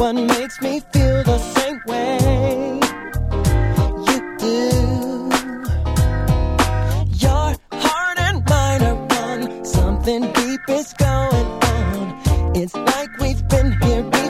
one makes me feel the same way you do. Your heart and mine are one. Something deep is going on. It's like we've been here before.